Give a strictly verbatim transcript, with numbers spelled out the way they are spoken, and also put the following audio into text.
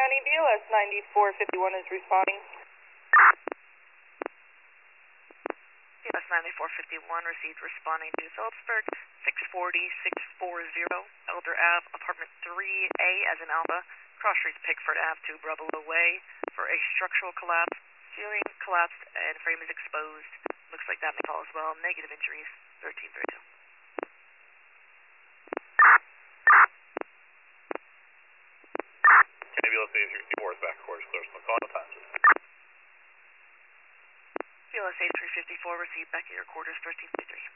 County, B L S ninety-four fifty-one is responding. B L S ninety-four fifty-one received responding to Phillipsburg, six forty, six forty, Elder Ave, apartment three A as in Alpha, cross streets Pickford Ave to Bravo Way for a structural collapse. Ceiling collapsed and frame is exposed. Looks like that may fall as well. Negative injuries, thirteen thirty-two. B L S eight three four is back, course clear, so call the passes. B L S eight three fifty-four received back at your quarters, thirteen thirty-three.